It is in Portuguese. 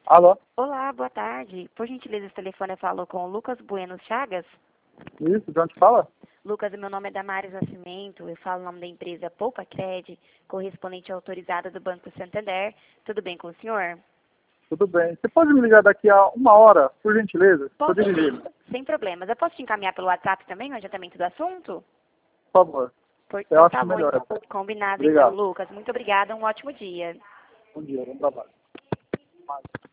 Alô? Olá, boa tarde. Por gentileza, esse telefone falou com o Lucas Bueno Chagas? Isso, de onde fala? Lucas, meu nome é Damares Nascimento, eu falo o nome da empresa Poupa Cred, correspondente autorizada do Banco Santander. Tudo bem com o senhor? Tudo bem. Você pode me ligar daqui a 1 hora, por gentileza? Estou Posso dirigindo. sim, sem problemas. Eu posso te encaminhar pelo WhatsApp também, o adiantamento do assunto? Por favor. Eu Então acho tá bom, melhor. então. Combinado então, Obrigado. Lucas. Muito obrigada, um ótimo dia. Bom dia, bom trabalho.